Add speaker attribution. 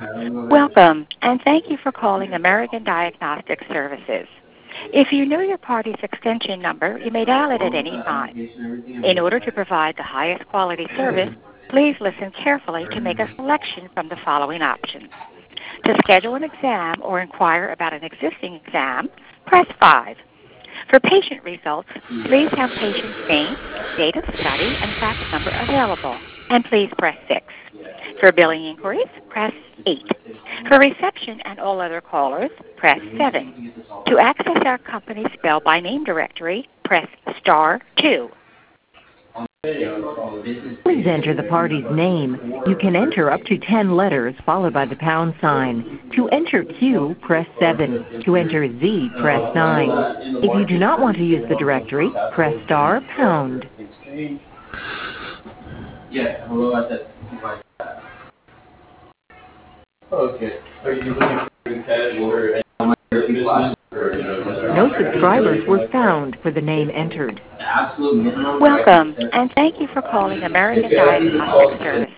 Speaker 1: Welcome, and thank you for calling American Diagnostic Services. If you know your party's extension number, you may dial it at any time. In order to provide the highest quality service, please listen carefully to make a selection from the following options. To schedule an exam or inquire about an existing exam, press 5. For patient results, please have patient's name, date of study, and fax number available, and please press 6. For billing inquiries, press 8. For reception and all other callers, press 7. To access our company's spell by name directory, press star 2.
Speaker 2: Please enter the party's name. You can enter up to 10 letters followed by the pound sign. To enter Q, press 7. To enter Z, press 9. If you do not want to use the directory, press star pound.
Speaker 3: Yeah, hello, I said. Okay. Are you looking for cash
Speaker 2: No subscribers were found for the name entered.
Speaker 3: absolute minimum?
Speaker 1: Welcome, and thank you for calling American Diagnostic Services.